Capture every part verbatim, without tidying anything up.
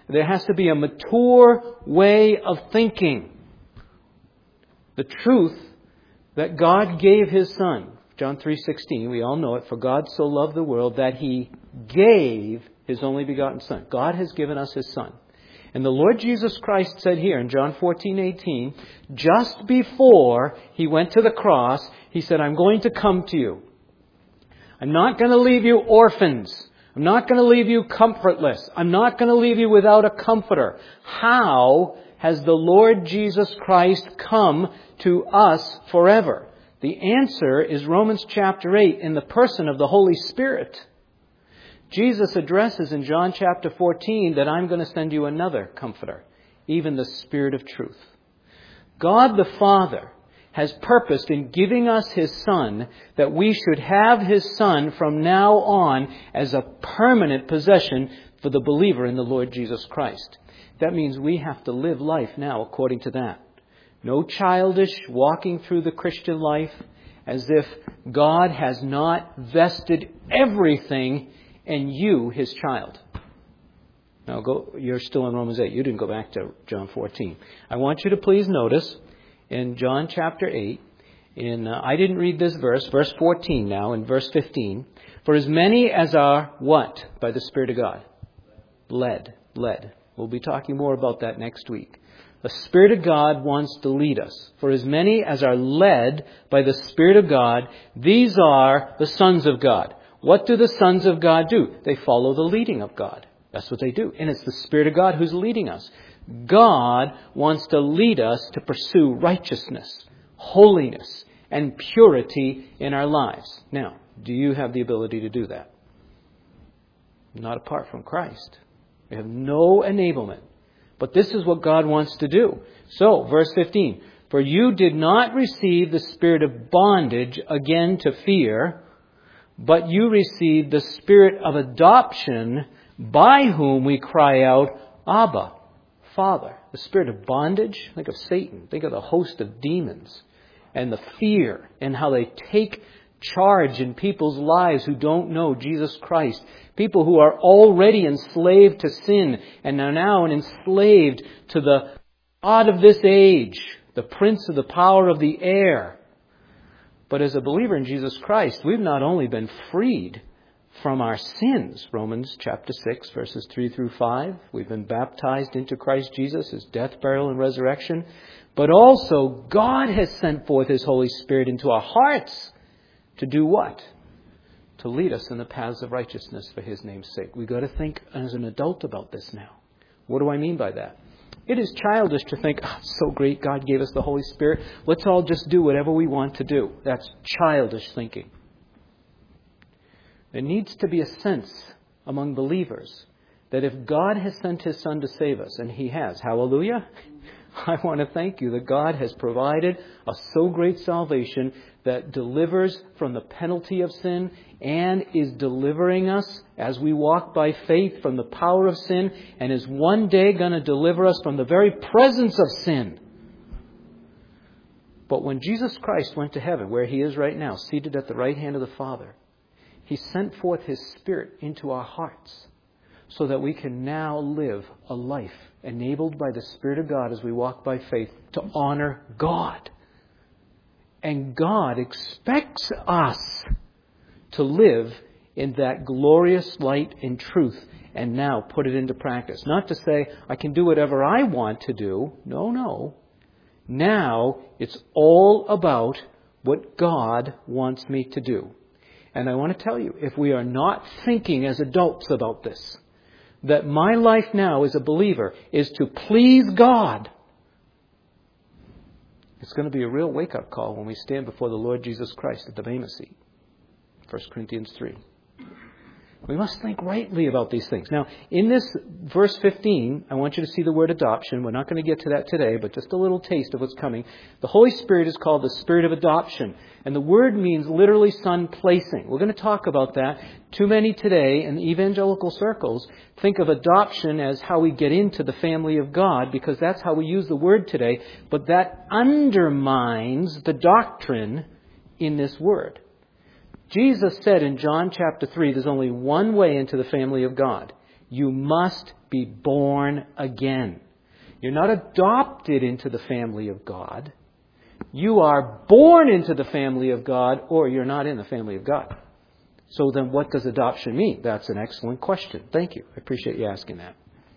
There has to be a mature way of thinking. The truth that God gave His Son, John three sixteen, we all know it, for God so loved the world that He gave His only begotten Son. God has given us His Son. And the Lord Jesus Christ said here in John fourteen eighteen, just before He went to the cross, He said, I'm going to come to you. I'm not going to leave you orphans. I'm not going to leave you comfortless. I'm not going to leave you without a comforter. How has the Lord Jesus Christ come to us forever? The answer is Romans chapter eight in the person of the Holy Spirit. Jesus addresses in John chapter fourteen that I'm going to send you another comforter, even the Spirit of truth. God the Father has purposed in giving us His Son that we should have His Son from now on as a permanent possession for the believer in the Lord Jesus Christ. That means we have to live life now according to that. No childish walking through the Christian life as if God has not vested everything in you, His child. Now, go. You're still in Romans eight. You didn't go back to John fourteen. I want you to please notice in John chapter eight, in uh, I didn't read this verse, verse fourteen now, in verse fifteen. For as many as are what? By the Spirit of God? Led. Led. We'll be talking more about that next week. The Spirit of God wants to lead us. For as many as are led by the Spirit of God, these are the sons of God. What do the sons of God do? They follow the leading of God. That's what they do. And it's the Spirit of God who's leading us. God wants to lead us to pursue righteousness, holiness, and purity in our lives. Now, do you have the ability to do that? Not apart from Christ. We have no enablement. But this is what God wants to do. So, verse fifteen. For you did not receive the spirit of bondage again to fear, but you received the Spirit of adoption, by whom we cry out, Abba, Father. The spirit of bondage, think of Satan. Think of the host of demons and the fear and how they take charge in people's lives who don't know Jesus Christ. People who are already enslaved to sin and are now enslaved to the god of this age, the prince of the power of the air. But as a believer in Jesus Christ, we've not only been freed from our sins, Romans chapter six, verses three through five. We've been baptized into Christ Jesus, His death, burial, and resurrection. But also, God has sent forth His Holy Spirit into our hearts to do what? To lead us in the paths of righteousness for His name's sake. We've got to think as an adult about this now. What do I mean by that? It is childish to think, oh, it's so great, God gave us the Holy Spirit. Let's all just do whatever we want to do. That's childish thinking. There needs to be a sense among believers that if God has sent His Son to save us, and He has, hallelujah, I want to thank you that God has provided a so great salvation that delivers from the penalty of sin and is delivering us as we walk by faith from the power of sin and is one day going to deliver us from the very presence of sin. But when Jesus Christ went to heaven, where He is right now, seated at the right hand of the Father, He sent forth His Spirit into our hearts so that we can now live a life enabled by the Spirit of God as we walk by faith to honor God. And God expects us to live in that glorious light and truth and now put it into practice. Not to say, I can do whatever I want to do. No, no. Now it's all about what God wants me to do. And I want to tell you, if we are not thinking as adults about this, that my life now as a believer is to please God, it's going to be a real wake-up call when we stand before the Lord Jesus Christ at the Bema seat. First Corinthians three. We must think rightly about these things. Now, in this verse fifteen, I want you to see the word adoption. We're not going to get to that today, but just a little taste of what's coming. The Holy Spirit is called the Spirit of adoption. And the word means literally son placing. We're going to talk about that. Too many today in evangelical circles think of adoption as how we get into the family of God, because that's how we use the word today. But that undermines the doctrine in this word. Jesus said in John chapter three, there's only one way into the family of God. You must be born again. You're not adopted into the family of God. You are born into the family of God, or you're not in the family of God. So then what does adoption mean? That's an excellent question. Thank you. I appreciate you asking that.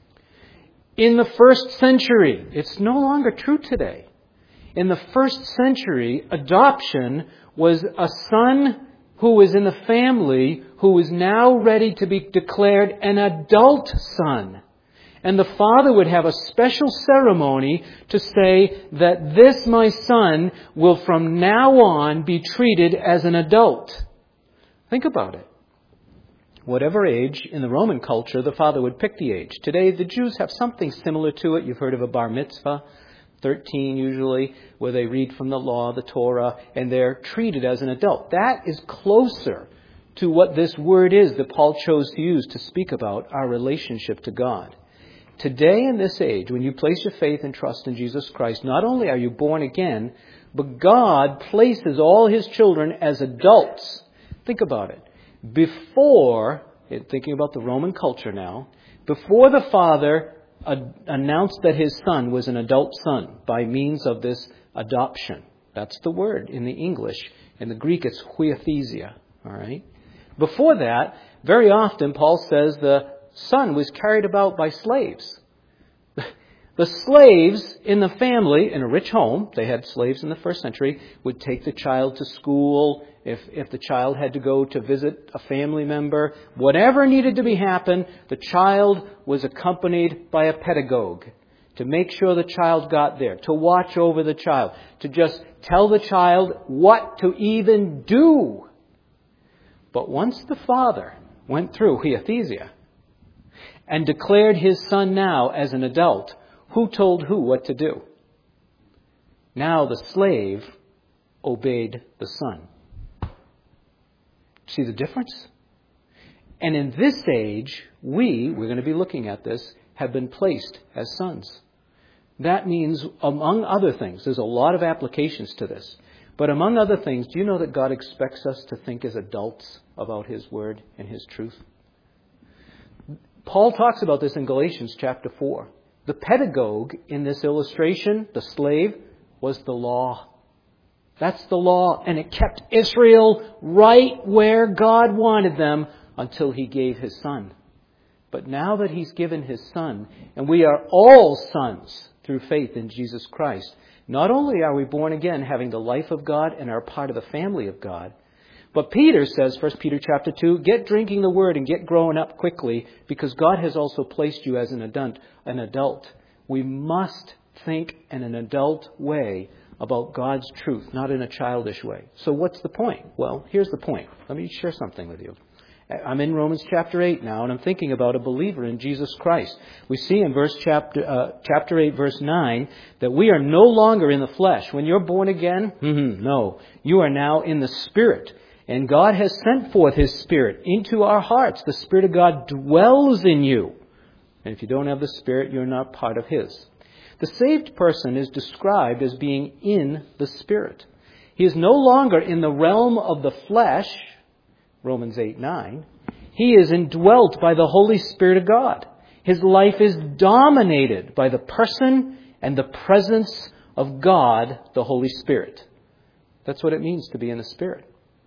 In the first century, it's no longer true today. In the first century, adoption was a son who was in the family who was now ready to be declared an adult son. And the father would have a special ceremony to say that this, my son, will from now on be treated as an adult. Think about it. Whatever age, in the Roman culture, the father would pick the age. Today, the Jews have something similar to it. You've heard of a bar mitzvah, thirteen usually, where they read from the law, the Torah, and they're treated as an adult. That is closer to what this word is that Paul chose to use to speak about our relationship to God. Today, in this age, when you place your faith and trust in Jesus Christ, not only are you born again, but God places all His children as adults. Think about it. Before, thinking about the Roman culture now, before the father ad- announced that his son was an adult son by means of this adoption. That's the word in the English. In the Greek, it's huiothesia. All right. Before that, very often, Paul says the son was carried about by slaves. The slaves in the family, in a rich home, they had slaves in the first century, would take the child to school. If, if the child had to go to visit a family member, whatever needed to be happen, the child was accompanied by a pedagogue to make sure the child got there, to watch over the child, to just tell the child what to even do. But once the father went through huiothesia and declared his son now as an adult, who told who what to do? Now the slave obeyed the son. See the difference? And in this age, we, we're going to be looking at this, have been placed as sons. That means, among other things, there's a lot of applications to this. But among other things, do you know that God expects us to think as adults about His Word and His truth? Paul talks about this in Galatians chapter four. The pedagogue in this illustration, the slave, was the law. That's the law. And it kept Israel right where God wanted them until He gave His Son. But now that He's given His Son, and we are all sons through faith in Jesus Christ, not only are we born again, having the life of God and are part of the family of God, but Peter says, First Peter chapter two, get drinking the Word and get growing up quickly, because God has also placed you as an adult. An adult. We must think in an adult way about God's truth, not in a childish way. So what's the point? Well, here's the point. Let me share something with you. I'm in Romans chapter eight now, and I'm thinking about a believer in Jesus Christ. We see in verse chapter uh, chapter eight, verse nine, that we are no longer in the flesh. When you're born again, mm-hmm, no, you are now in the Spirit. And God has sent forth His Spirit into our hearts. The Spirit of God dwells in you. And if you don't have the Spirit, you're not part of His. The saved person is described as being in the Spirit. He is no longer in the realm of the flesh, Romans eight nine. He is indwelt by the Holy Spirit of God. His life is dominated by the person and the presence of God, the Holy Spirit. That's what it means to be in the Spirit.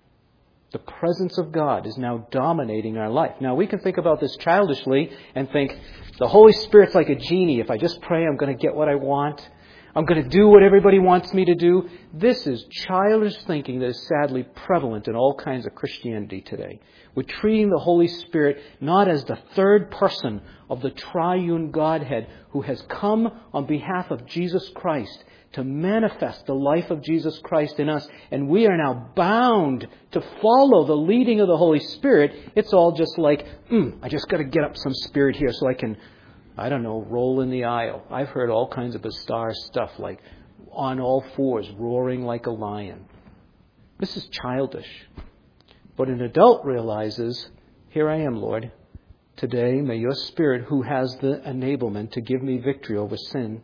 The presence of God is now dominating our life. Now, we can think about this childishly and think, the Holy Spirit's like a genie. If I just pray, I'm going to get what I want. I'm going to do what everybody wants me to do. This is childish thinking that is sadly prevalent in all kinds of Christianity today. We're treating the Holy Spirit not as the third person of the triune Godhead who has come on behalf of Jesus Christ to manifest the life of Jesus Christ in us. And we are now bound to follow the leading of the Holy Spirit. It's all just like, mm, I just got to get up some spirit here so I can, I don't know, roll in the aisle. I've heard all kinds of bizarre stuff like on all fours, roaring like a lion. This is childish. But an adult realizes, here I am, Lord. Today, may your Spirit, who has the enablement to give me victory over sin,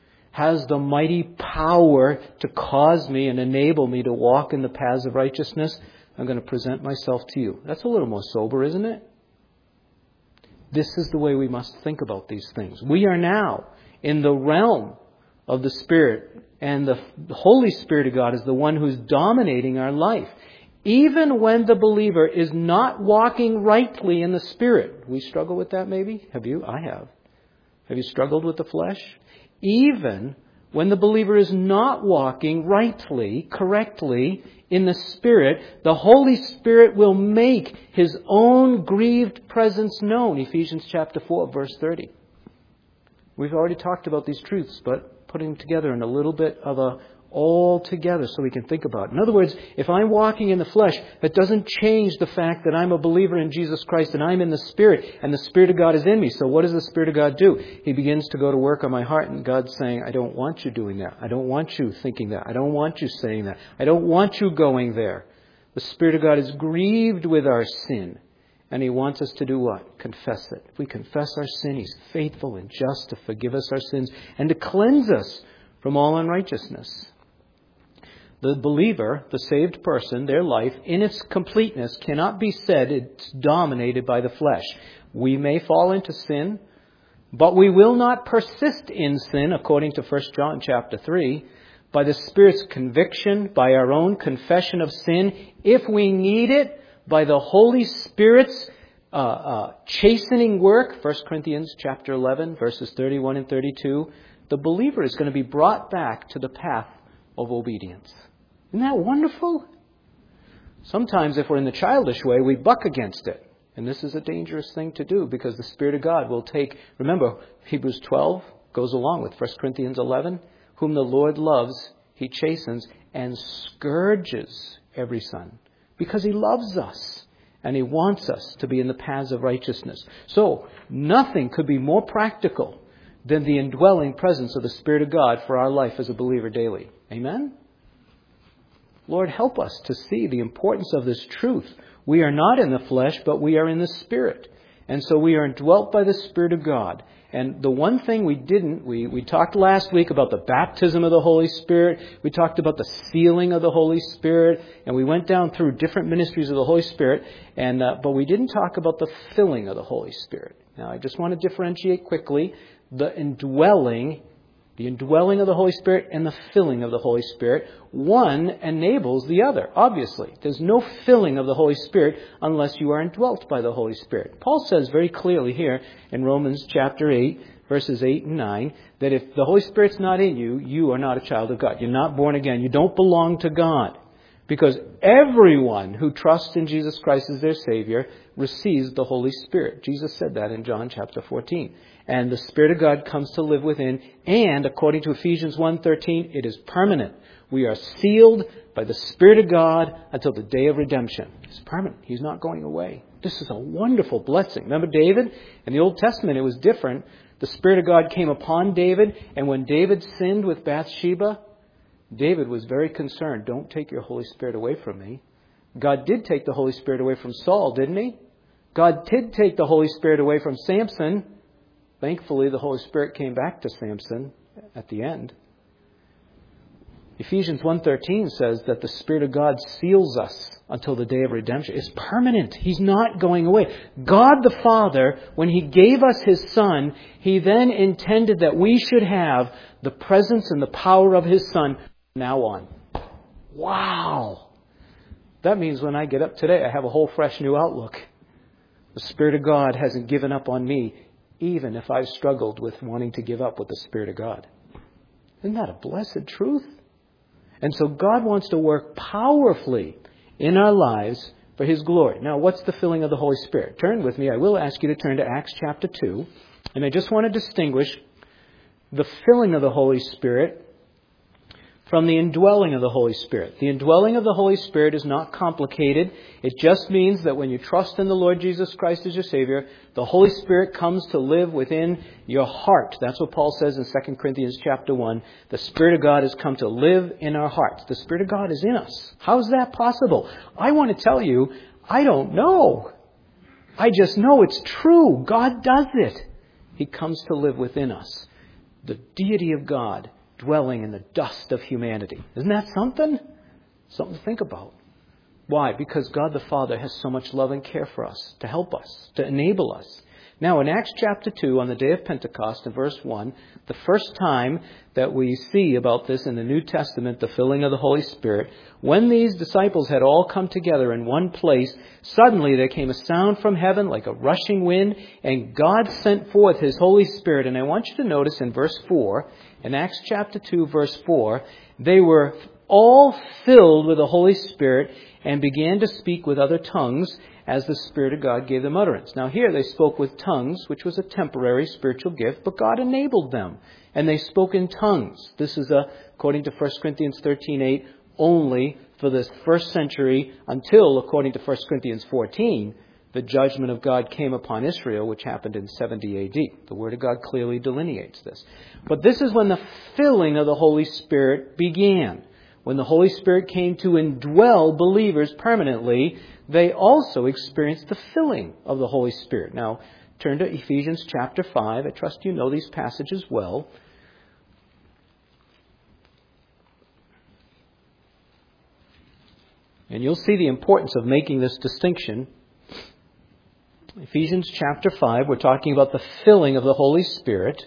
has the mighty power to cause me and enable me to walk in the paths of righteousness. I'm going to present myself to you. That's a little more sober, isn't it? This is the way we must think about these things. We are now in the realm of the Spirit, and the Holy Spirit of God is the one who's dominating our life. Even when the believer is not walking rightly in the Spirit. We struggle with that maybe? Have you? I have. Have you struggled with the flesh? Even when the believer is not walking rightly, correctly in the Spirit, the Holy Spirit will make His own grieved presence known. Ephesians chapter four, verse thirty. We've already talked about these truths, but putting together in a little bit of a all together so we can think about it. In other words, if I'm walking in the flesh, that doesn't change the fact that I'm a believer in Jesus Christ and I'm in the Spirit and the Spirit of God is in me. So what does the Spirit of God do? He begins to go to work on my heart, and God's saying, I don't want you doing that. I don't want you thinking that. I don't want you saying that. I don't want you going there. The Spirit of God is grieved with our sin, and He wants us to do what? Confess it. If we confess our sin, He's faithful and just to forgive us our sins and to cleanse us from all unrighteousness. The believer, the saved person, their life in its completeness cannot be said it's dominated by the flesh. We may fall into sin, but we will not persist in sin, according to First John chapter three, by the Spirit's conviction, by our own confession of sin, if we need it, by the Holy Spirit's uh, uh, chastening work, First Corinthians chapter eleven, verses thirty-one and thirty-two, the believer is going to be brought back to the path of obedience. Isn't that wonderful? Sometimes if we're in the childish way, we buck against it. And this is a dangerous thing to do because the Spirit of God will take, remember, Hebrews twelve goes along with First Corinthians eleven, whom the Lord loves, He chastens and scourges every son because He loves us and He wants us to be in the paths of righteousness. So nothing could be more practical than the indwelling presence of the Spirit of God for our life as a believer daily. Amen? Lord, help us to see the importance of this truth. We are not in the flesh, but we are in the Spirit. And so we are indwelt by the Spirit of God. And the one thing we didn't, we, we talked last week about the baptism of the Holy Spirit. We talked about the sealing of the Holy Spirit. And we went down through different ministries of the Holy Spirit. And uh, but we didn't talk about the filling of the Holy Spirit. Now, I just want to differentiate quickly the indwelling The indwelling of the Holy Spirit and the filling of the Holy Spirit. One enables the other, obviously. There's no filling of the Holy Spirit unless you are indwelt by the Holy Spirit. Paul says very clearly here in Romans chapter eight, verses eight and nine, that if the Holy Spirit's not in you, you are not a child of God. You're not born again. You don't belong to God. Because everyone who trusts in Jesus Christ as their Savior receives the Holy Spirit. Jesus said that in John chapter fourteen. And the Spirit of God comes to live within. And according to Ephesians one thirteen, it is permanent. We are sealed by the Spirit of God until the day of redemption. It's permanent. He's not going away. This is a wonderful blessing. Remember David? In the Old Testament, it was different. The Spirit of God came upon David. And when David sinned with Bathsheba, David was very concerned. Don't take your Holy Spirit away from me. God did take the Holy Spirit away from Saul, didn't He? God did take the Holy Spirit away from Samson. Thankfully, the Holy Spirit came back to Samson at the end. Ephesians one thirteen says that the Spirit of God seals us until the day of redemption. It's permanent. He's not going away. God the Father, when He gave us His Son, He then intended that we should have the presence and the power of His Son from now on. Wow! That means when I get up today, I have a whole fresh new outlook. The Spirit of God hasn't given up on me, even if I've struggled with wanting to give up with the Spirit of God. Isn't that a blessed truth? And so God wants to work powerfully in our lives for His glory. Now, what's the filling of the Holy Spirit? Turn with me. I will ask you to turn to Acts chapter two. And I just want to distinguish the filling of the Holy Spirit from the indwelling of the Holy Spirit. The indwelling of the Holy Spirit is not complicated. It just means that when you trust in the Lord Jesus Christ as your Savior, the Holy Spirit comes to live within your heart. That's what Paul says in Second Corinthians chapter one. The Spirit of God has come to live in our hearts. The Spirit of God is in us. How is that possible? I want to tell you, I don't know. I just know it's true. God does it. He comes to live within us. The deity of God dwelling in the dust of humanity. Isn't that something? Something to think about. Why? Because God the Father has so much love and care for us, to help us, to enable us, Now, in Acts chapter two, on the day of Pentecost, in verse one, the first time that we see about this in the New Testament, the filling of the Holy Spirit, when these disciples had all come together in one place, suddenly there came a sound from heaven like a rushing wind, and God sent forth His Holy Spirit. And I want you to notice in verse four, in Acts chapter two, verse four, they were all filled with the Holy Spirit and began to speak with other tongues as the Spirit of God gave them utterance. Now here they spoke with tongues, which was a temporary spiritual gift, but God enabled them. And they spoke in tongues. This is, a, according to First Corinthians thirteen eight, only for this first century until, according to First Corinthians fourteen, the judgment of God came upon Israel, which happened in seventy A D. The Word of God clearly delineates this. But this is when the filling of the Holy Spirit began. When the Holy Spirit came to indwell believers permanently, they also experienced the filling of the Holy Spirit. Now, turn to Ephesians chapter five. I trust you know these passages well. And you'll see the importance of making this distinction. Ephesians chapter five, we're talking about the filling of the Holy Spirit.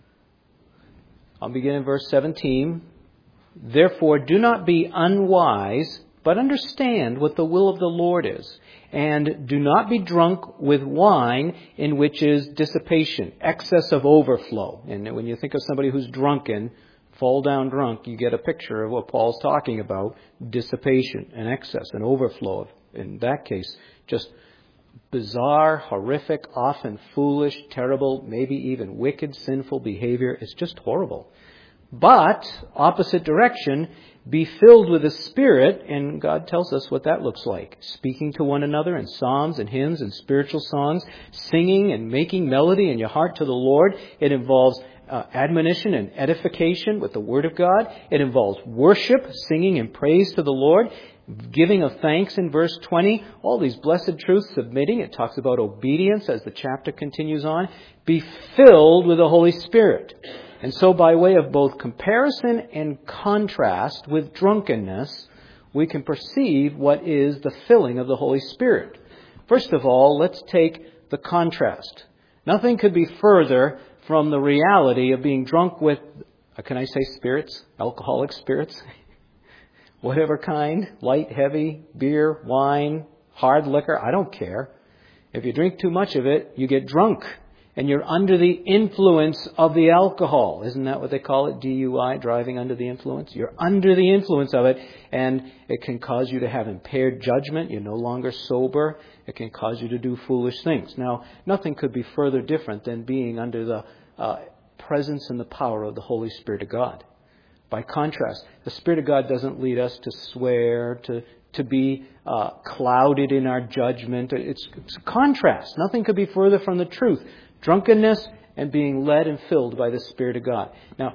I'll begin in verse seventeen. Therefore, do not be unwise, but understand what the will of the Lord is. And do not be drunk with wine, in which is dissipation, excess of overflow. And when you think of somebody who's drunken, fall down drunk, you get a picture of what Paul's talking about, dissipation, and excess, and overflow. In that case, just bizarre, horrific, often foolish, terrible, maybe even wicked, sinful behavior. It's just horrible. But, opposite direction, be filled with the Spirit, and God tells us what that looks like. Speaking to one another in psalms and hymns and spiritual songs, singing and making melody in your heart to the Lord. It involves uh, admonition and edification with the Word of God. It involves worship, singing and praise to the Lord. Giving of thanks in verse twenty. All these blessed truths, submitting. It talks about obedience as the chapter continues on. Be filled with the Holy Spirit. And so by way of both comparison and contrast with drunkenness, we can perceive what is the filling of the Holy Spirit. First of all, let's take the contrast. Nothing could be further from the reality of being drunk with, can I say spirits? Alcoholic spirits? Whatever kind, light, heavy, beer, wine, hard liquor, I don't care. If you drink too much of it, you get drunk. And you're under the influence of the alcohol. Isn't that what they call it? D U I, driving under the influence? You're under the influence of it, and it can cause you to have impaired judgment. You're no longer sober. It can cause you to do foolish things. Now, nothing could be further different than being under the uh, presence and the power of the Holy Spirit of God. By contrast, the Spirit of God doesn't lead us to swear, to to be uh, clouded in our judgment. It's, it's a contrast. Nothing could be further from the truth. Drunkenness and being led and filled by the Spirit of God. Now,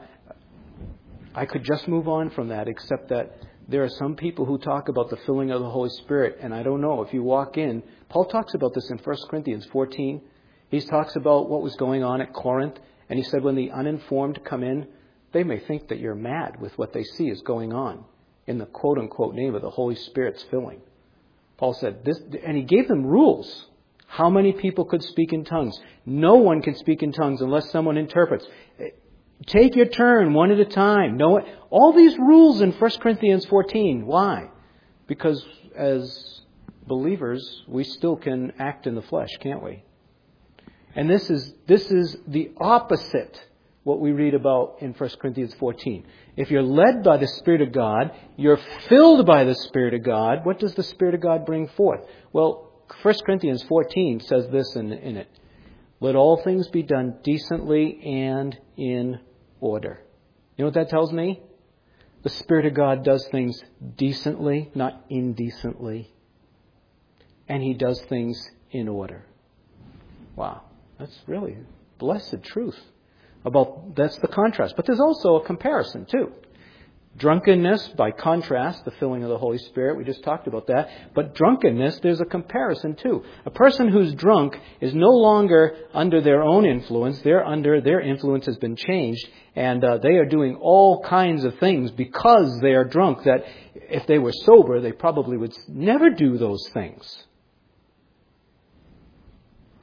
I could just move on from that, except that there are some people who talk about the filling of the Holy Spirit, and I don't know, if you walk in, Paul talks about this in First Corinthians fourteen. He talks about what was going on at Corinth, and he said when the uninformed come in, they may think that you're mad with what they see is going on in the quote-unquote name of the Holy Spirit's filling. Paul said this, and he gave them rules. How many people could speak in tongues? No one can speak in tongues unless someone interprets. Take your turn one at a time. No, all these rules in First Corinthians fourteen. Why? Because as believers, we still can act in the flesh, can't we? And this is this is the opposite what we read about in First Corinthians fourteen. If you're led by the Spirit of God, you're filled by the Spirit of God, what does the Spirit of God bring forth? Well, First Corinthians fourteen says this in, in it. Let all things be done decently and in order. You know what that tells me? The Spirit of God does things decently, not indecently. And He does things in order. Wow. That's really blessed truth. About that's the contrast. But there's also a comparison too. Drunkenness, by contrast, the filling of the Holy Spirit, we just talked about that. But drunkenness, there's a comparison too. A person who's drunk is no longer under their own influence. They're under, their influence has been changed. And uh, they are doing all kinds of things because they are drunk that if they were sober, they probably would never do those things.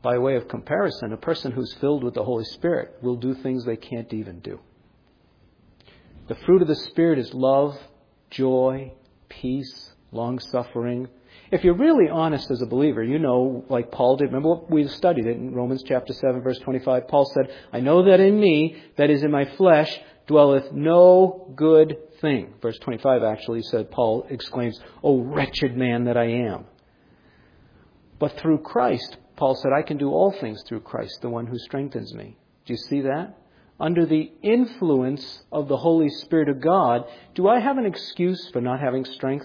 by way of comparison, a person who's filled with the Holy Spirit will do things they can't even do. The fruit of the Spirit is love, joy, peace, long-suffering. If you're really honest as a believer, you know, like Paul did. Remember what we studied it in Romans chapter seven, verse twenty-five. Paul said, I know that in me, that is in my flesh, dwelleth no good thing. Verse twenty-five actually said, Paul exclaims, O wretched man that I am. But through Christ, Paul said, I can do all things through Christ, the one who strengthens me. Do you see that? Under the influence of the Holy Spirit of God, do I have an excuse for not having strength?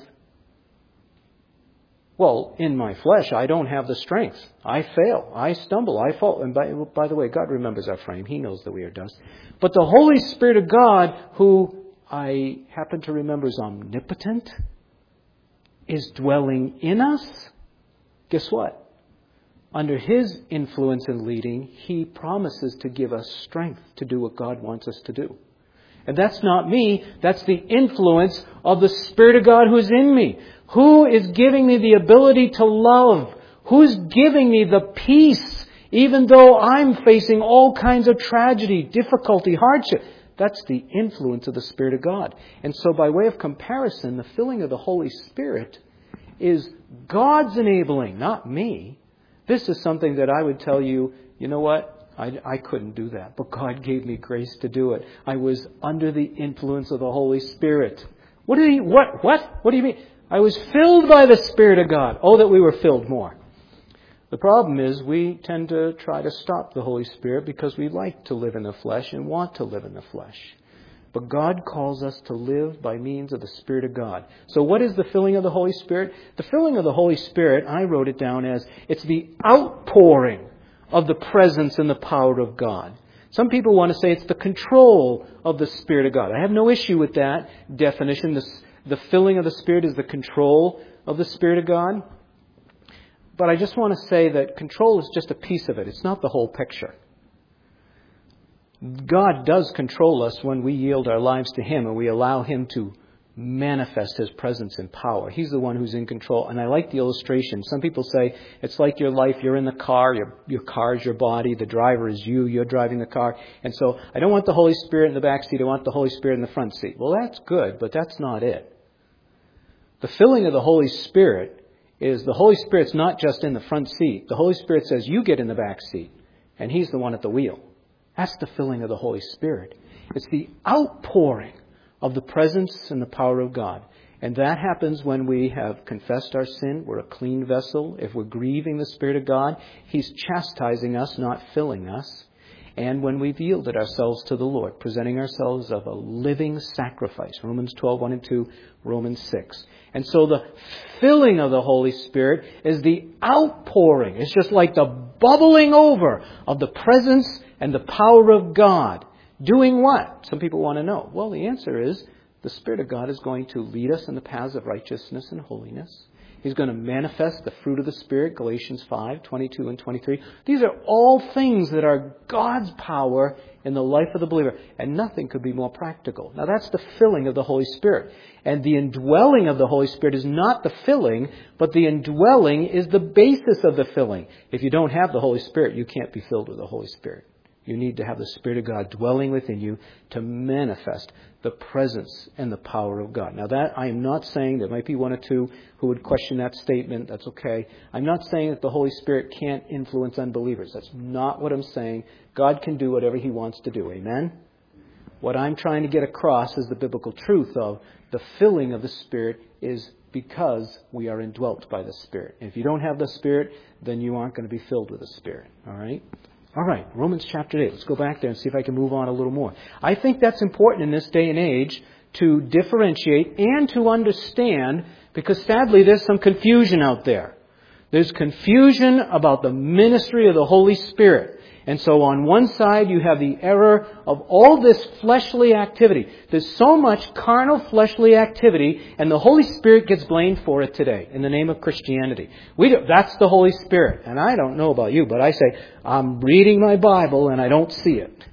Well, in my flesh, I don't have the strength. I fail. I stumble. I fall. And by, by the way, God remembers our frame. He knows that we are dust. But the Holy Spirit of God, who I happen to remember is omnipotent, is dwelling in us. Guess what? Under His influence and leading, He promises to give us strength to do what God wants us to do. And that's not me. That's the influence of the Spirit of God who is in me. Who is giving me the ability to love? Who's giving me the peace, even though I'm facing all kinds of tragedy, difficulty, hardship? That's the influence of the Spirit of God. And so by way of comparison, the filling of the Holy Spirit is God's enabling, not me. This is something that I would tell you, you know what? I, I couldn't do that, but God gave me grace to do it. I was under the influence of the Holy Spirit. What do you, what, what? What do you mean? I was filled by the Spirit of God. Oh, that we were filled more. The problem is we tend to try to stop the Holy Spirit because we like to live in the flesh and want to live in the flesh. But God calls us to live by means of the Spirit of God. So what is the filling of the Holy Spirit? The filling of the Holy Spirit, I wrote it down as, it's the outpouring of the presence and the power of God. Some people want to say it's the control of the Spirit of God. I have no issue with that definition. The, the filling of the Spirit is the control of the Spirit of God. But I just want to say that control is just a piece of it. It's not the whole picture. God does control us when we yield our lives to Him and we allow Him to manifest His presence and power. He's the one who's in control. And I like the illustration. Some people say it's like your life. You're in the car. Your, your car is your body. The driver is you. You're driving the car. And so I don't want the Holy Spirit in the back seat. I want the Holy Spirit in the front seat. Well, that's good, but that's not it. The filling of the Holy Spirit is the Holy Spirit's not just in the front seat. The Holy Spirit says, you get in the back seat. And He's the one at the wheel. That's the filling of the Holy Spirit. It's the outpouring of the presence and the power of God. And that happens when we have confessed our sin. We're a clean vessel. If we're grieving the Spirit of God, He's chastising us, not filling us. And when we've yielded ourselves to the Lord, presenting ourselves as a living sacrifice. Romans twelve, one and two, Romans six. And so the filling of the Holy Spirit is the outpouring. It's just like the bubbling over of the presence and the power of God. Doing what? Some people want to know. Well, the answer is the Spirit of God is going to lead us in the paths of righteousness and holiness. He's going to manifest the fruit of the Spirit, Galatians five, twenty-two and twenty-three. These are all things that are God's power in the life of the believer. And nothing could be more practical. Now that's the filling of the Holy Spirit. And the indwelling of the Holy Spirit is not the filling, but the indwelling is the basis of the filling. If you don't have the Holy Spirit, you can't be filled with the Holy Spirit. You need to have the Spirit of God dwelling within you to manifest the presence and the power of God. Now that, I am not saying, there might be one or two who would question that statement. That's okay. I'm not saying that the Holy Spirit can't influence unbelievers. That's not what I'm saying. God can do whatever He wants to do. Amen? What I'm trying to get across is the biblical truth of the filling of the Spirit is because we are indwelt by the Spirit. And if you don't have the Spirit, then you aren't going to be filled with the Spirit. All right? All right, Romans chapter eight. Let's go back there and see if I can move on a little more. I think that's important in this day and age to differentiate and to understand, because sadly there's some confusion out there. There's confusion about the ministry of the Holy Spirit. And so on one side you have the error of all this fleshly activity. There's so much carnal fleshly activity, and the Holy Spirit gets blamed for it today in the name of Christianity. We do, that's the Holy Spirit. And I don't know about you, but I say, I'm reading my Bible and I don't see it.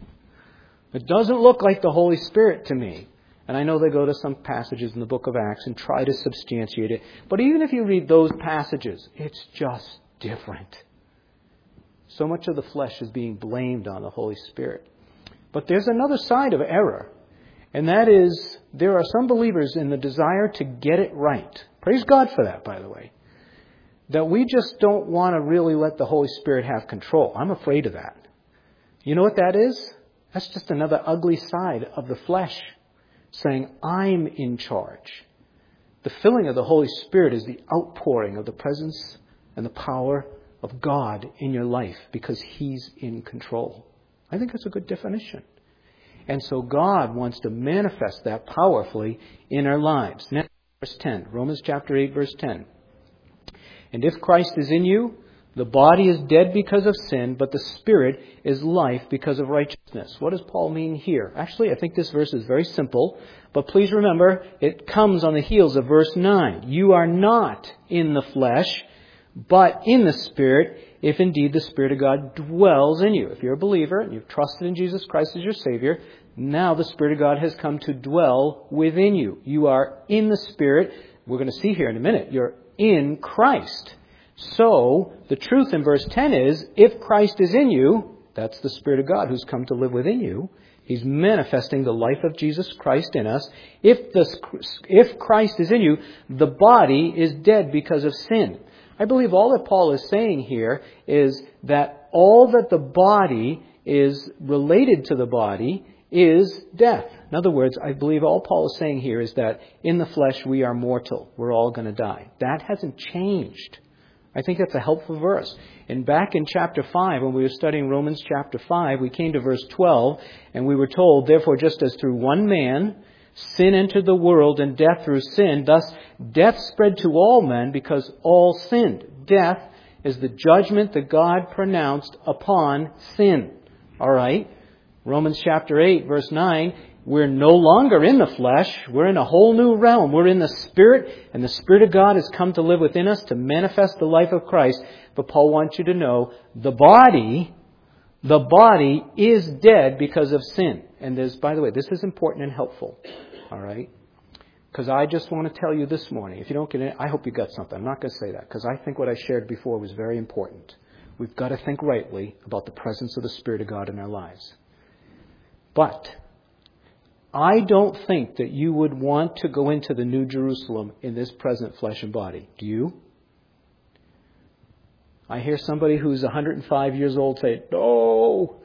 It doesn't look like the Holy Spirit to me. And I know they go to some passages in the book of Acts and try to substantiate it. But even if you read those passages, it's just different. So much of the flesh is being blamed on the Holy Spirit. But there's another side of error, and that is there are some believers in the desire to get it right. Praise God for that, by the way. That we just don't want to really let the Holy Spirit have control. I'm afraid of that. You know what that is? That's just another ugly side of the flesh, saying, I'm in charge. The filling of the Holy Spirit is the outpouring of the presence and the power of God in your life because He's in control. I think that's a good definition. And so God wants to manifest that powerfully in our lives. Next, verse ten, Romans chapter eight, verse ten. And if Christ is in you, the body is dead because of sin, but the Spirit is life because of righteousness. What does Paul mean here? Actually, I think this verse is very simple, but please remember, it comes on the heels of verse nine. You are not in the flesh, but in the Spirit, if indeed the Spirit of God dwells in you. If you're a believer and you've trusted in Jesus Christ as your Savior, now the Spirit of God has come to dwell within you. You are in the Spirit. We're going to see here in a minute. You're in Christ. So, the truth in verse ten is, if Christ is in you, that's the Spirit of God who's come to live within you. He's manifesting the life of Jesus Christ in us. If the, if Christ is in you, the body is dead because of sin. I believe all that Paul is saying here is that all that the body is related to the body is death. In other words, I believe all Paul is saying here is that in the flesh we are mortal. We're all going to die. That hasn't changed. I think that's a helpful verse. And back in chapter five, when we were studying Romans chapter five, we came to verse twelve, and we were told, therefore, just as through one man sin entered the world, and death through sin, thus death spread to all men because all sinned. Death is the judgment that God pronounced upon sin. All right? Romans chapter eight, verse nine, we're no longer in the flesh. We're in a whole new realm. We're in the Spirit, and the Spirit of God has come to live within us to manifest the life of Christ. But Paul wants you to know the body, the body is dead because of sin. And there's, by the way, this is important and helpful. All right? Because I just want to tell you this morning, if you don't get it, I hope you got something. I'm not going to say that, because I think what I shared before was very important. We've got to think rightly about the presence of the Spirit of God in our lives. But I don't think that you would want to go into the New Jerusalem in this present flesh and body. Do you? I hear somebody who's one hundred five years old say, no.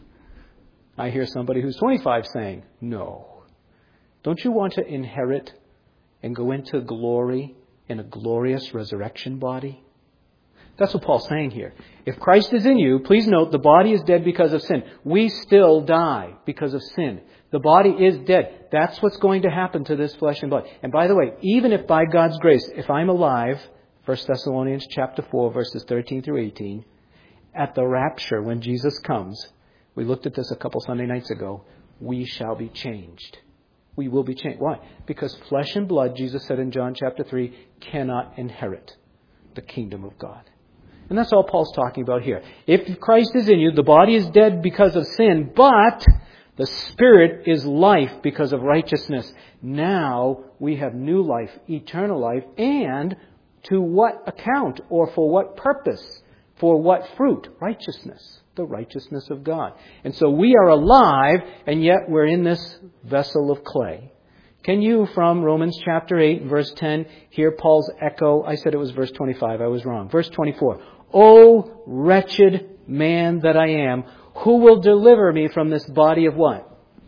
I hear somebody who's twenty-five saying, no. Don't you want to inherit and go into glory in a glorious resurrection body? That's what Paul's saying here. If Christ is in you, please note the body is dead because of sin. We still die because of sin. The body is dead. That's what's going to happen to this flesh and blood. And by the way, even if by God's grace, if I'm alive, First Thessalonians chapter four, verses thirteen through eighteen, at the rapture when Jesus comes, we looked at this a couple Sunday nights ago, we shall be changed. We will be changed. Why? Because flesh and blood, Jesus said in John chapter three, cannot inherit the kingdom of God. And that's all Paul's talking about here. If Christ is in you, the body is dead because of sin, but the Spirit is life because of righteousness. Now we have new life, eternal life, and to what account or for what purpose? For what fruit? Righteousness. The righteousness of God. And so we are alive, and yet we're in this vessel of clay. Can you, from Romans chapter eight, verse ten, hear Paul's echo? I said it was verse twenty-five. I was wrong. Verse twenty-four. O wretched man that I am, who will deliver me from this body of what?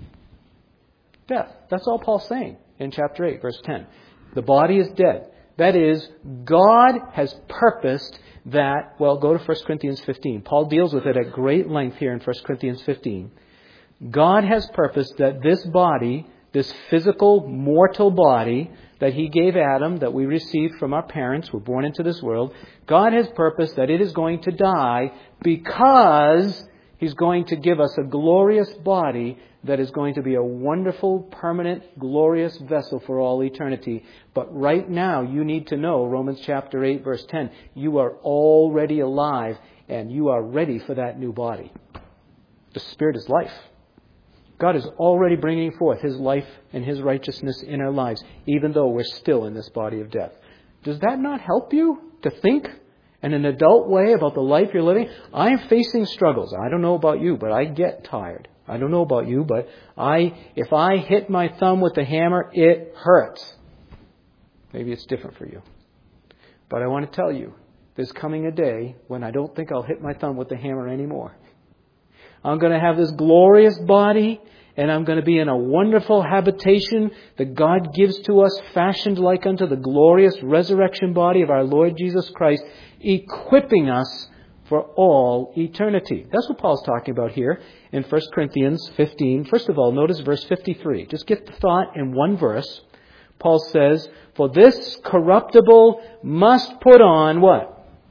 Death. That's all Paul's saying in chapter eight, verse ten. The body is dead. That is, God has purposed that, well, go to First Corinthians fifteen. Paul deals with it at great length here in First Corinthians fifteen. God has purposed that this body, this physical, mortal body that He gave Adam, that we received from our parents, were born into this world, God has purposed that it is going to die because He's going to give us a glorious body that is going to be a wonderful, permanent, glorious vessel for all eternity. But right now, you need to know, Romans chapter eight, verse ten, you are already alive and you are ready for that new body. The Spirit is life. God is already bringing forth His life and His righteousness in our lives, even though we're still in this body of death. Does that not help you to think in an adult way about the life you're living, I'm facing struggles. I don't know about you, but I get tired. I don't know about you, but I, if I hit my thumb with the hammer, it hurts. Maybe it's different for you. But I want to tell you, there's coming a day when I don't think I'll hit my thumb with the hammer anymore. I'm going to have this glorious body, and I'm going to be in a wonderful habitation that God gives to us, fashioned like unto the glorious resurrection body of our Lord Jesus Christ, equipping us for all eternity. That's what Paul's talking about here in First Corinthians fifteen. First of all, notice verse fifty-three. Just get the thought in one verse. Paul says, for this corruptible must put on what?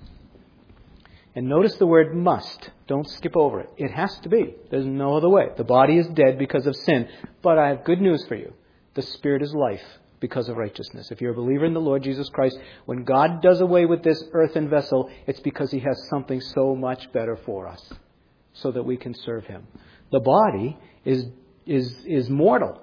And notice the word must. Don't skip over it. It has to be. There's no other way. The body is dead because of sin. But I have good news for you. The Spirit is life because of righteousness. If you're a believer in the Lord Jesus Christ, when God does away with this earthen vessel, it's because He has something so much better for us so that we can serve Him. The body is, is, is mortal,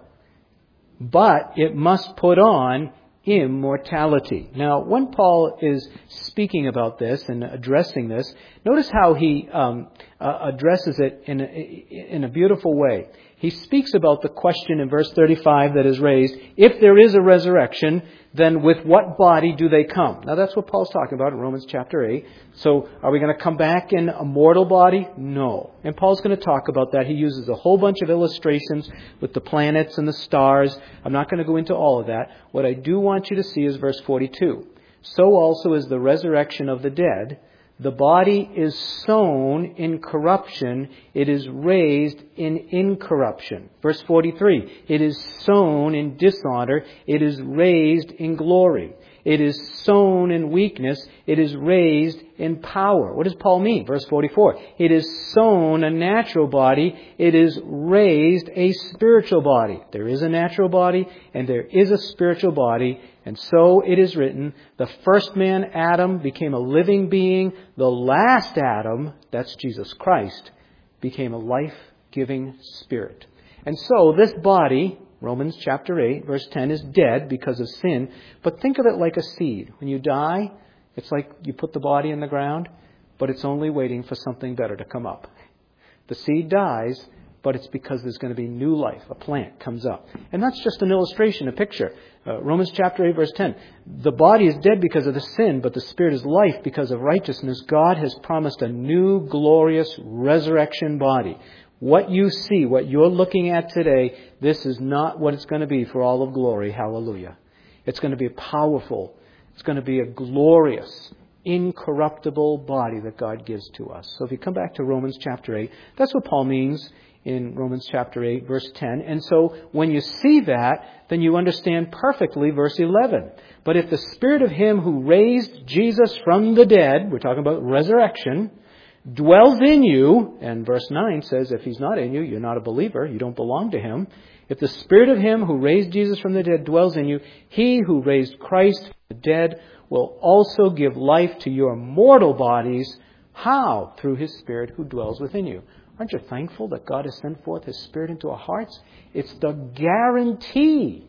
but it must put on immortality. Now, when Paul is speaking about this and addressing this, notice how he um, uh, addresses it in a, in a beautiful way. He speaks about the question in verse thirty-five that is raised, if there is a resurrection, then with what body do they come? Now, that's what Paul's talking about in Romans chapter eight. So, are we going to come back in a mortal body? No. And Paul's going to talk about that. He uses a whole bunch of illustrations with the planets and the stars. I'm not going to go into all of that. What I do want you to see is verse forty-two. So also is the resurrection of the dead. The body is sown in corruption. It is raised in incorruption. Verse forty-three. It is sown in dishonor. It is raised in glory. It is sown in weakness. It is raised in power. What does Paul mean? Verse forty-four. It is sown a natural body. It is raised a spiritual body. There is a natural body and there is a spiritual body. And so it is written, the first man, Adam, became a living being. The last Adam, that's Jesus Christ, became a life-giving spirit. And so this body, Romans chapter eight, verse ten, is dead because of sin. But think of it like a seed. When you die, it's like you put the body in the ground, but it's only waiting for something better to come up. The seed dies, but it's because there's going to be new life. A plant comes up. And that's just an illustration, a picture. Uh, Romans chapter eight, verse ten. The body is dead because of the sin, but the spirit is life because of righteousness. God has promised a new, glorious resurrection body. What you see, what you're looking at today, this is not what it's going to be for all of glory. Hallelujah. It's going to be a powerful, it's going to be a glorious, incorruptible body that God gives to us. So if you come back to Romans chapter eight, that's what Paul means in Romans chapter eight, verse ten. And so when you see that, then you understand perfectly verse eleven. But if the Spirit of Him who raised Jesus from the dead, we're talking about resurrection, dwells in you, and verse nine says, if He's not in you, you're not a believer, you don't belong to Him. If the Spirit of Him who raised Jesus from the dead dwells in you, He who raised Christ from the dead will also give life to your mortal bodies. How? Through His Spirit who dwells within you. Aren't you thankful that God has sent forth His Spirit into our hearts? It's the guarantee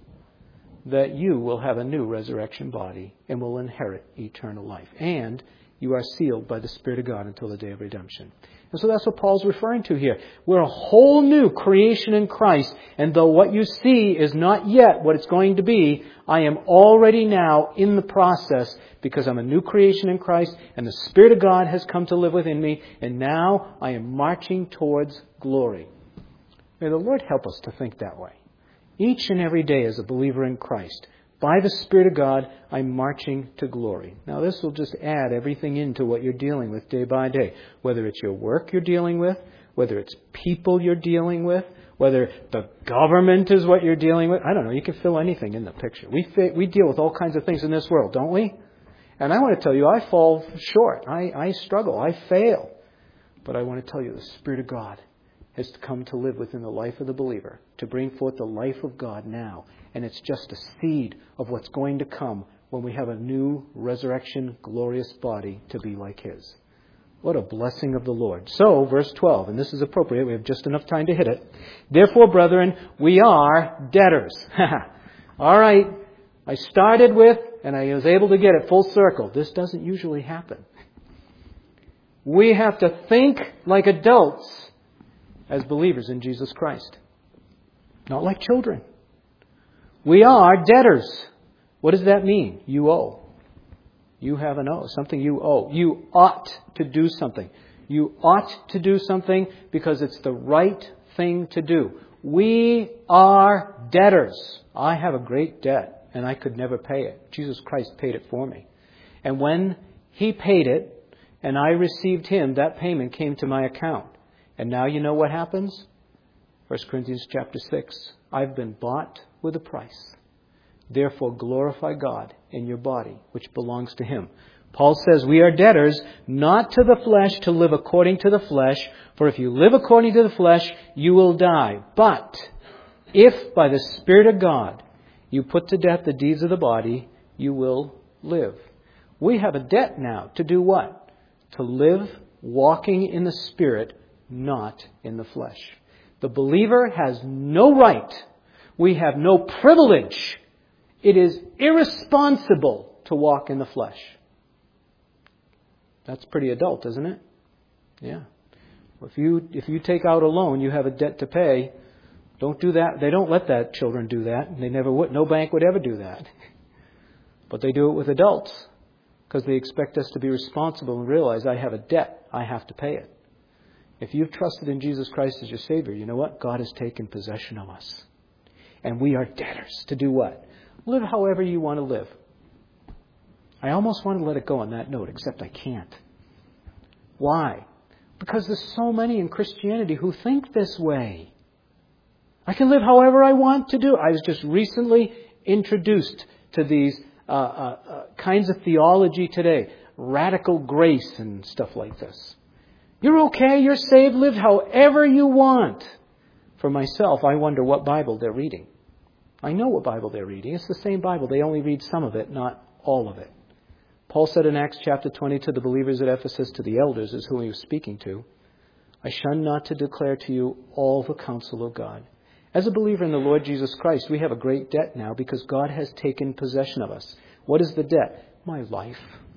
that you will have a new resurrection body and will inherit eternal life. And you are sealed by the Spirit of God until the day of redemption. And so that's what Paul's referring to here. We're a whole new creation in Christ. And though what you see is not yet what it's going to be, I am already now in the process because I'm a new creation in Christ and the Spirit of God has come to live within me. And now I am marching towards glory. May the Lord help us to think that way. Each and every day as a believer in Christ, by the Spirit of God, I'm marching to glory. Now, this will just add everything into what you're dealing with day by day. Whether it's your work you're dealing with, whether it's people you're dealing with, whether the government is what you're dealing with. I don't know. You can fill anything in the picture. We fa- we deal with all kinds of things in this world, don't we? And I want to tell you, I fall short. I, I struggle. I fail. But I want to tell you, the Spirit of God has come to live within the life of the believer, to bring forth the life of God now. And it's just a seed of what's going to come when we have a new resurrection, glorious body to be like His. What a blessing of the Lord. So, verse twelve, and this is appropriate. We have just enough time to hit it. Therefore, brethren, we are debtors. All right. I started with, and I was able to get it full circle. This doesn't usually happen. We have to think like adults as believers in Jesus Christ. Not like children. We are debtors. What does that mean? You owe. You have an owe. Something you owe. You ought to do something. You ought to do something because it's the right thing to do. We are debtors. I have a great debt and I could never pay it. Jesus Christ paid it for me. And when He paid it and I received Him, that payment came to my account. And now you know what happens? First Corinthians chapter six. I've been bought with a price. Therefore glorify God in your body, which belongs to Him. Paul says we are debtors, not to the flesh, to live according to the flesh. For if you live according to the flesh, you will die. But if by the Spirit of God you put to death the deeds of the body, you will live. We have a debt now to do what? To live walking in the Spirit, not in the flesh. The believer has no right. We have no privilege. It is irresponsible to walk in the flesh. That's pretty adult, isn't it? Yeah. If you if you take out a loan, you have a debt to pay. Don't do that. They don't let that children do that. They never would. No bank would ever do that. But they do it with adults because they expect us to be responsible and realize I have a debt. I have to pay it. If you've trusted in Jesus Christ as your Savior, you know what? God has taken possession of us. And we are debtors to do what? Live however you want to live. I almost want to let it go on that note, except I can't. Why? Because there's so many in Christianity who think this way. I can live however I want to do. I was just recently introduced to these uh, uh, uh, kinds of theology today. Radical grace and stuff like this. You're okay, you're saved, live however you want. For myself, I wonder what Bible they're reading. I know what Bible they're reading. It's the same Bible. They only read some of it, not all of it. Paul said in Acts chapter twenty to the believers at Ephesus, to the elders, is who he was speaking to, I shun not to declare to you all the counsel of God. As a believer in the Lord Jesus Christ, we have a great debt now because God has taken possession of us. What is the debt? My life.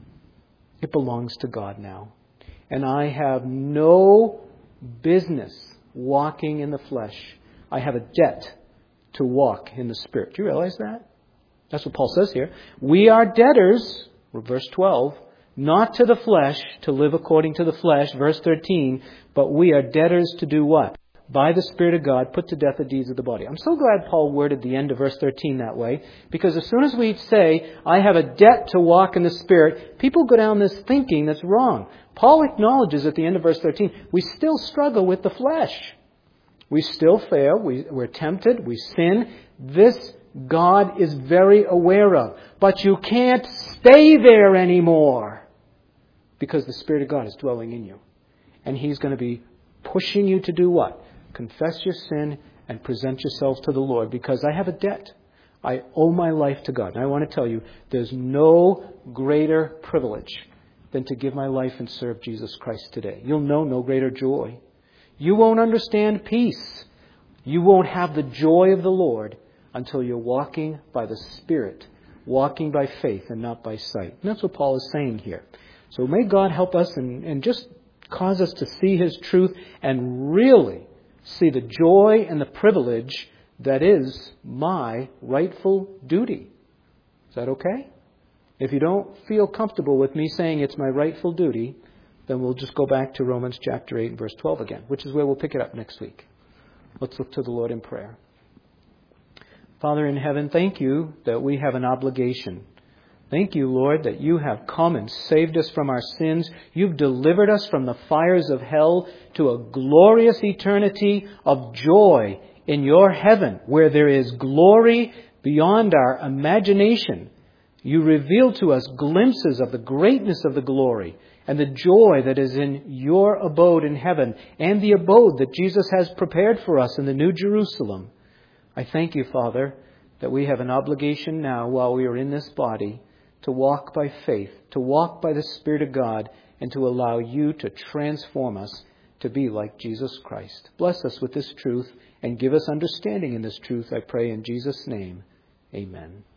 It belongs to God now. And I have no business walking in the flesh. I have a debt to walk in the Spirit. Do you realize that? That's what Paul says here. We are debtors, verse twelve, not to the flesh, to live according to the flesh, verse thirteen, but we are debtors to do what? By the Spirit of God, put to death the deeds of the body. I'm so glad Paul worded the end of verse thirteen that way, because as soon as we say, I have a debt to walk in the Spirit, people go down this thinking that's wrong. Paul acknowledges at the end of verse thirteen, we still struggle with the flesh. We still fail. We, we're tempted. We sin. This God is very aware of. But you can't stay there anymore because the Spirit of God is dwelling in you. And He's going to be pushing you to do what? Confess your sin and present yourself to the Lord, because I have a debt. I owe my life to God. And I want to tell you, there's no greater privilege than to give my life and serve Jesus Christ today. You'll know no greater joy. You won't understand peace. You won't have the joy of the Lord until you're walking by the Spirit, walking by faith and not by sight. And that's what Paul is saying here. So may God help us and, and just cause us to see His truth and really see the joy and the privilege that is my rightful duty. Is that okay? If you don't feel comfortable with me saying it's my rightful duty, then we'll just go back to Romans chapter eight and verse twelve again, which is where we'll pick it up next week. Let's look to the Lord in prayer. Father in heaven, thank you that we have an obligation. Thank you, Lord, that you have come and saved us from our sins. You've delivered us from the fires of hell to a glorious eternity of joy in your heaven, where there is glory beyond our imagination. You reveal to us glimpses of the greatness of the glory and the joy that is in your abode in heaven and the abode that Jesus has prepared for us in the New Jerusalem. I thank you, Father, that we have an obligation now while we are in this body to walk by faith, to walk by the Spirit of God, and to allow you to transform us to be like Jesus Christ. Bless us with this truth and give us understanding in this truth, I pray in Jesus' name. Amen.